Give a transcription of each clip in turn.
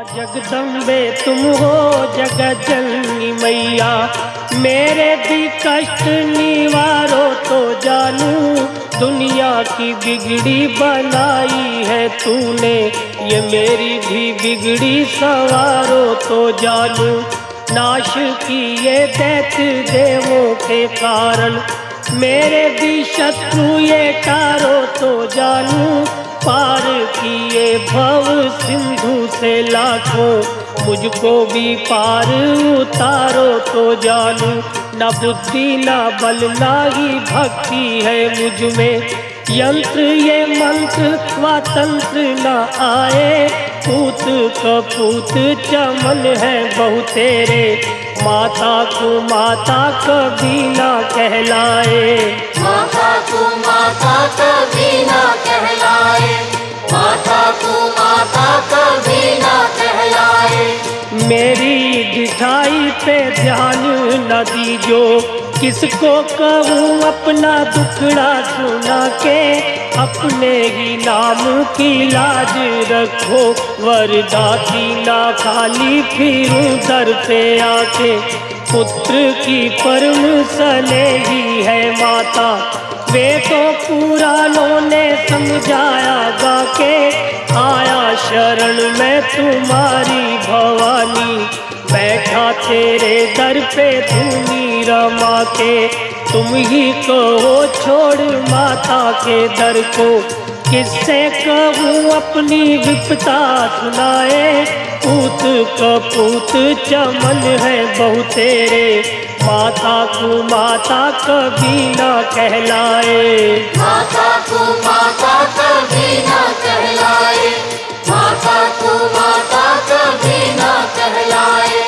जगदम्बे तुम हो जगत जननी मैया, मेरे भी कष्ट निवारो तो जानू। दुनिया की बिगड़ी बनाई है तूने, ये मेरी भी बिगड़ी सवारो तो जानू। नाश किए दैत्य देवों के कारण, मेरे भी शत्रु ये टारो तो जानू। पार किए भव सिंधु से लाखों, मुझको भी पार उतारो तो जानू। न बुद्धि न बल ना ही भक्ति है मुझ में, यंत्र ये मंत्र व तंत्र न आए। पूत कपूत चमन है बहु तेरे, माता को माता कभी ना कहलाए। माता को माता कभी ना कहलाए, माता को माता कभी ना कहलाए। मेरी ढिठाई पे ध्यान न दीजो, किसको कहूँ अपना दुखड़ा सुना के। अपने ही नाम की लाज रखो, वरदाती ना खाली फिरूं दर पे आके। पुत्र की परम स्नेही है माता, वे तो पुराणों ने समझाया गा के। आया शरण में तुम्हारी भवानी, बैठा तेरे दर पे धूनी रमा के। तुम ही कहो छोड़ माता के दर को, किससे कहूँ अपनी विपदा सुनाए। पूत कपूत चमन है बहु तेरे, माता को माता कभी ना कहलाए। माता को माता कभी ना कहलाए, माता को माता कभी ना कहलाए।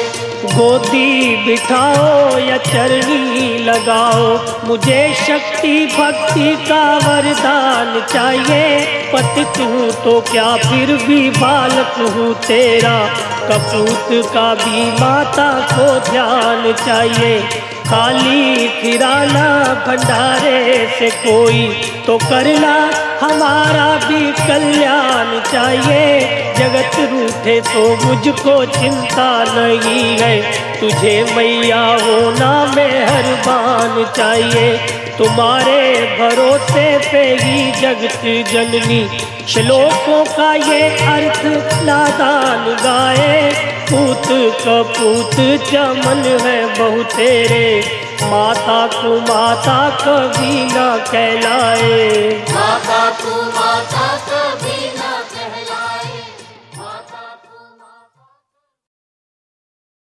गोदी बिठाओ या चरनी लगाओ, मुझे शक्ति भक्ति का वरदान चाहिए। पतित हूँ तो क्या फिर भी बालक हूँ तेरा, कपूत का भी माता को ध्यान चाहिए। खाली फिराना भंडारे से कोई तो करना, हमारा भी कल्याण चाहिए। जगत रूठे तो मुझको चिंता नहीं है, तुझे मैया होना मेहरबान चाहिए। तुम्हारे भरोसे पे ही जगत जननी, श्लोकों का ये अर्थ नादान गाए। पूत कपूत चमन है बहु तेरे, माता को माता कभी ना कहलाए।